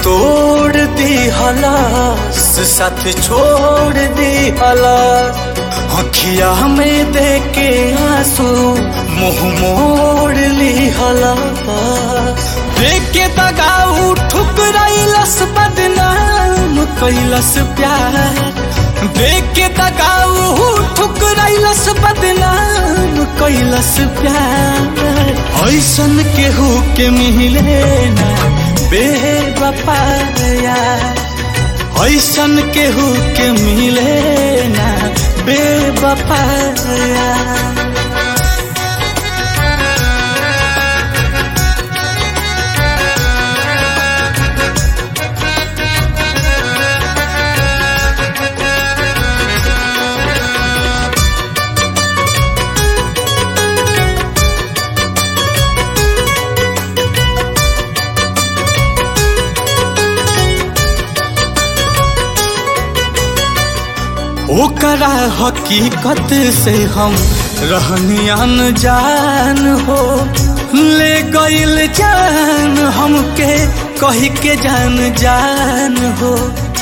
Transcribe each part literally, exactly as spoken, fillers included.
तोड़ दी हलास साथ छोड़ दी हलास अखिया में दे के आंसू मुंह मोड़ ली हलास देख के दगाऊ ठुकराइलस बदनाम कैलस प्यार देख के दगाऊ ठुकराइलस बदनाम कैलस प्यार ऐसन केहू के मिले ना बेवफाया ऐसन केहू के मिले ना बेवफाया ओकरा हकीकत से हम रहनी अनजान हो ले गइल जान हमके कही के जान जान हो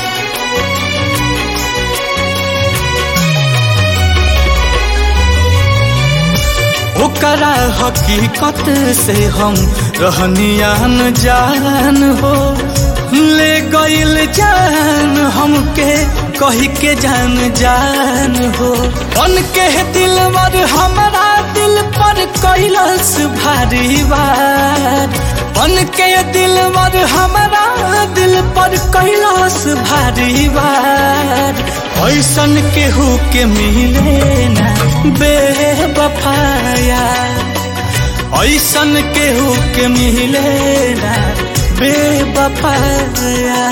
ओकरा हकीकत से हम रहनी अनजान हो ले गइल जान हमके कही के जान जान हो बन के दिलवर हमारा दिल पर कैलस भारी वार बन के दिलवर हमारा दिल पर कैलस भारी वार ऐसन केहू के मिले ना बेवफाया ऐसन केहू के मिले ना बेवफाया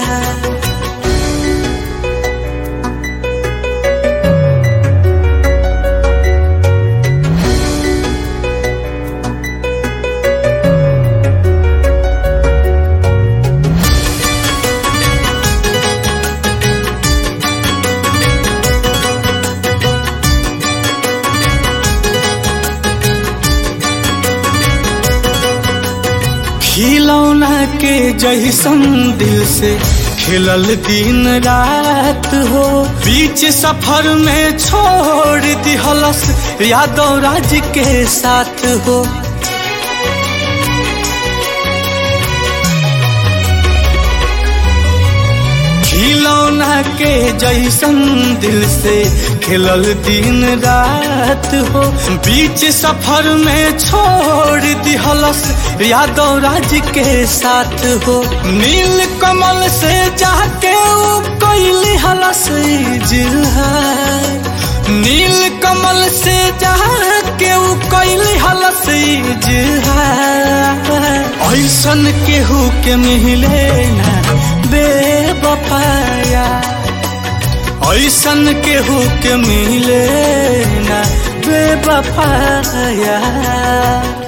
खिलौना के जैसन दिल से खिलल दिन रात हो बीच सफर में छोड़ दिहलस यादव राज के साथ हो खिलौना के जैसन दिल से खिलल दिन रात हो बीच सफर में छोड़ दिहलस यादव राज के साथ हो नील कमल से जाके ऊ कैली हलस इजहार नील कमल से जाके ऊ कैली हलस इजहार ऐसन केहू के मिले ना बेवफाया ऐसन केहू के मिले ना बेवफाया।